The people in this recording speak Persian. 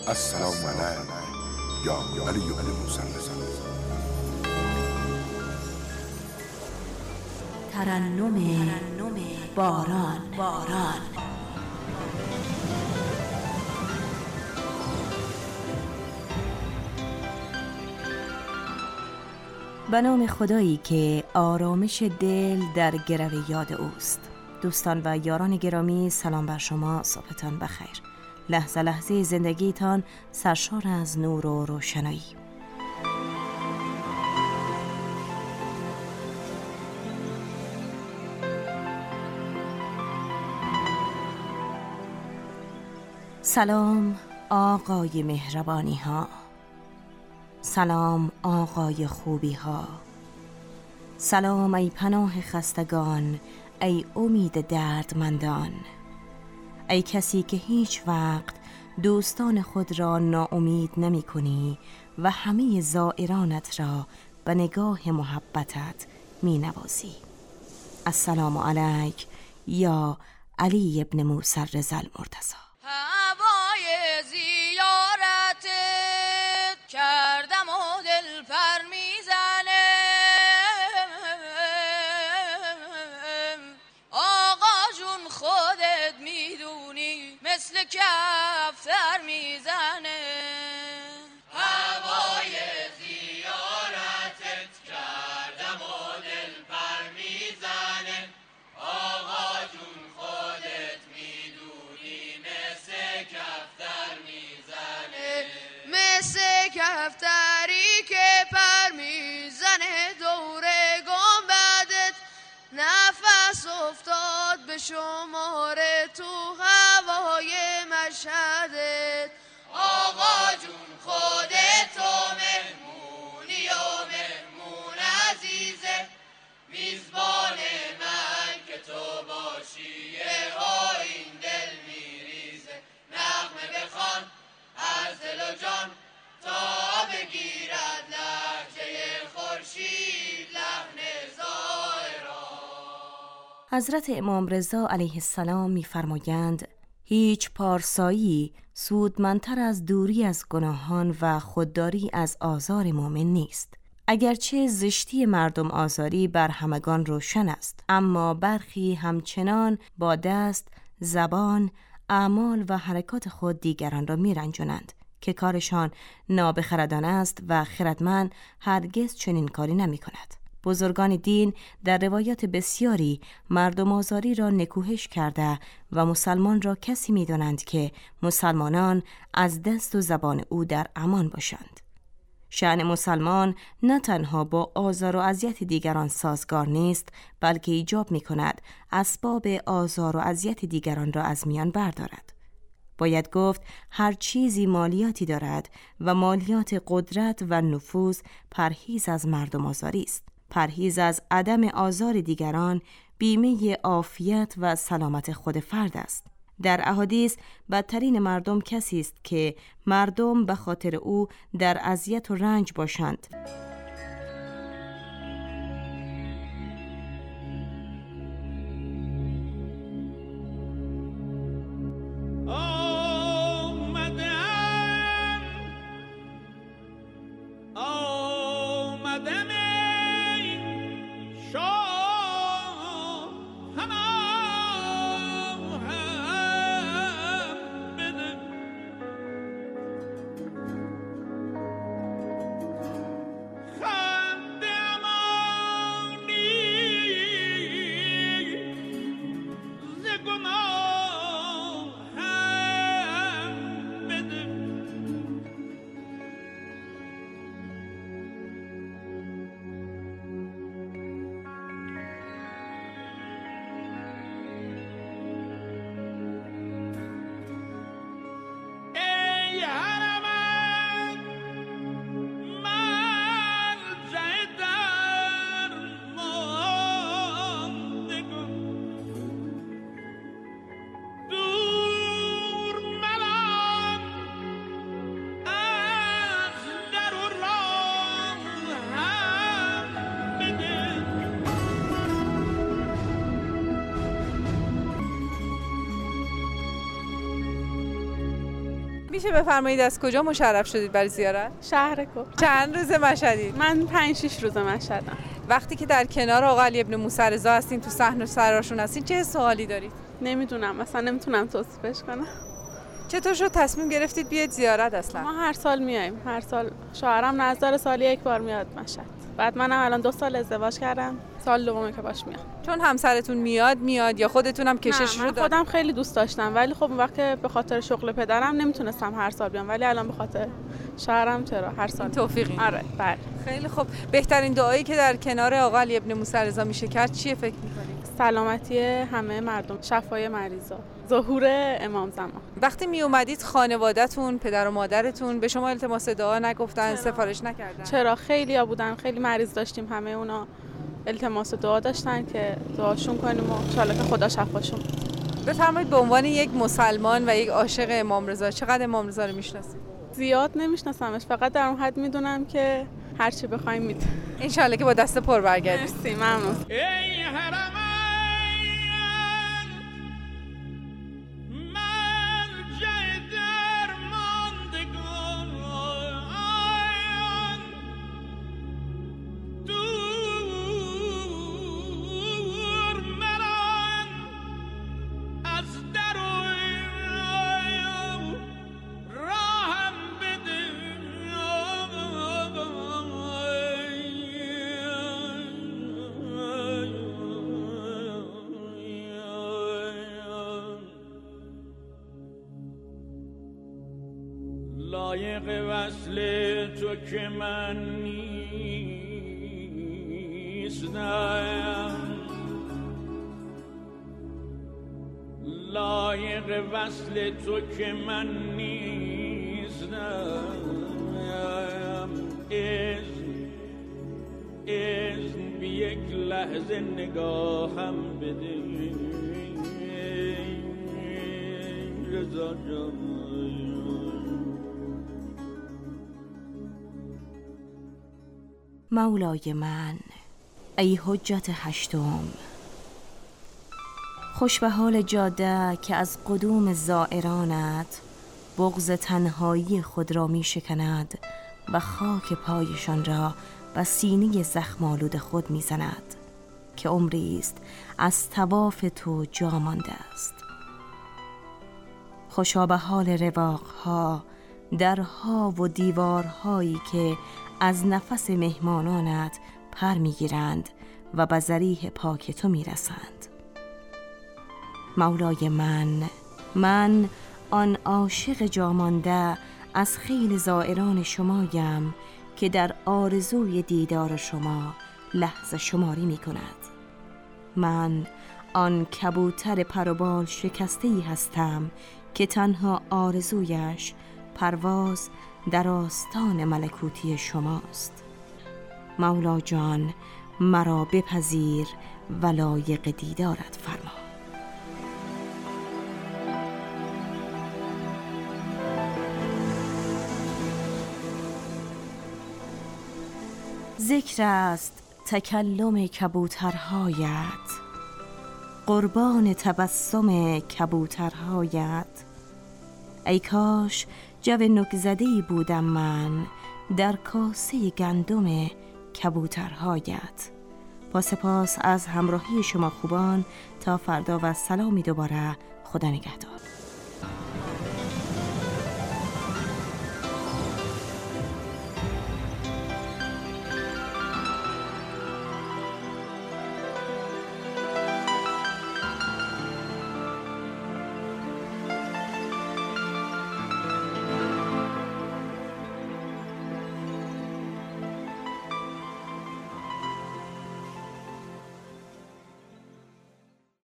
السلام علیک یا علی بن موسی الرضا. ترنم باران. به نام خدایی که آرامش دل در گرو یاد اوست. دوستان و یاران گرامی، سلام بر شما، صبحتان بخیر. لحظه لحظه زندگیتان سرشار از نور و روشنایی. سلام آقای مهربانی ها، سلام آقای خوبی ها، سلام ای پناه خستگان، ای امید دردمندان، ای کسی که هیچ وقت دوستان خود را ناامید نمی کنی و همه زائرانت را به نگاه محبتت می نوازی. السلام علیک یا علی ابن موسی الرضا المرتضی. هوای زیارتت کردم و دل پر میزنه، آقا جون خودت میدونی مثل کفتر میزنه. هوای زیارتت کردم و دل پر میزنه، آقا جون خودت میدونی مثل کفتر میزنه. مثل کفتری که پر میزنه دور گنبدت، نفس افتاد به شماره تو هوای مشهدت. آقا جون خودت تو مهمونی و مهمون عزیزه، میزبان من که تو باشی ها این دل میریزه. نغمه بخوان از دل و جان تا بگیرد لهجه خورشید لحن زائران. حضرت امام رضا علیه السلام می‌فرمایند هیچ پارسایی سودمندتر از دوری از گناهان و خودداری از آزار مؤمن نیست. اگرچه زشتی مردم آزاری بر همگان روشن است، اما برخی همچنان با دست، زبان، اعمال و حرکات خود دیگران را می‌رنجانند که کارشان نابخردانه است و خردمند هرگز چنین کاری نمی‌کند. بزرگان دین در روایات بسیاری مردم آزاری را نکوهش کرده و مسلمان را کسی می‌دانند که مسلمانان از دست و زبان او در امان باشند. شأن مسلمان نه تنها با آزار و اذیت دیگران سازگار نیست، بلکه ایجاب می‌کند اسباب آزار و اذیت دیگران را از میان بردارد. باید گفت هر چیزی مالیاتی دارد و مالیات قدرت و نفوذ پرهیز از مردم آزاری است. پرهیز از عدم آزار دیگران بیمه عافیت و سلامت خود فرد است. در احادیث بدترین مردم کسی است که مردم به خاطر او در اذیت و رنج باشند. میشه بفرمایید از کجا مشرف شدید برای زیارت؟ شهر کفر. چند روز مشهدید؟ من 5-6 روز مشهدم. وقتی که در کنار آقا علی ابن موسی رضا هستین، تو صحن سراشون هستین، چه سوالی دارید؟ نمیدونم، اصلا نمیتونم توصیفش کنم. چطور شد تصمیم گرفتید بیاید زیارت اصلا؟ ما هر سال میایم، هر سال. شوهرم نزدار سالی 1 بار میاد مشهد. بعد منم الان 2 سال ازدواج کردم، سال دومه که باش میام. چون همسرتون میاد یا خودتونم کشش رو دارید؟ خودم خیلی دوست داشتم، ولی خب اون وقت که به خاطر شغل پدرم نمیتونستم هر سال بیام، ولی الان به خاطر شوهرم چرا هر سال توفیقی. آره بله. خیلی خب. بهترین دعایی که در کنار آقا علی ابن موسی رضا میشه کرد چیه فکر می‌کنید؟ سلامتی همه مردم، شفای مریضا، ظهور امام زمان. وقتی می اومدید خانواده‌تون، پدر و مادرتون به شما التماس دعا نگفتن، سفارش نکردن؟ چرا، خیلیا بودن، خیلی مریض داشتیم، همه اونا التماس دعا داشتن که دعاشون کنیم و انشالله که خدا شفاشون. بفرمایید به عنوان یک مسلمان و یک عاشق امام رضا چقدر امام رضا رو میشناسید؟ زیاد نمیشناسمش، فقط در اون حد میدونم که هر چی بخوایم میده. انشالله که با دست پر برگردید. مرسی، ممنون. لایق وصل تو که من نیستم، لایق وصل تو که من نیستم، اذن بی یک لحظه نگاهم بده رضا جان. مولای من ای حجت هشتم، خوش به حال جاده که از قدوم زائرانت بغض تنهایی خود را می شکند و خاک پایشان را و سینه زخم آلود خود می زند که عمری است از طواف تو جا مانده است. خوشا به حال رواقها، درها و دیوارهایی که از نفس مهمانانت پر میگیرند و به ضریح پاک تو میرسند. مولای من آن عاشق جامانده از خیل زائران شمایم که در آرزوی دیدار شما لحظه شماری می کند. من آن کبوتر پروبال شکسته‌ای هستم که تنها آرزویش پرواز در آستان ملکوتی شماست. مولا جان مرا بپذیر و لایق دیدارت فرما. ذکر است تکلم کبوترهایت، قربان تبسم کبوترهایت. ای کاش جو نکزده‌ای بودم من در کاسه گندم کبوترهایت. با سپاس از همراهی شما خوبان، تا فردا و سلامی دوباره. خدا نگهدار.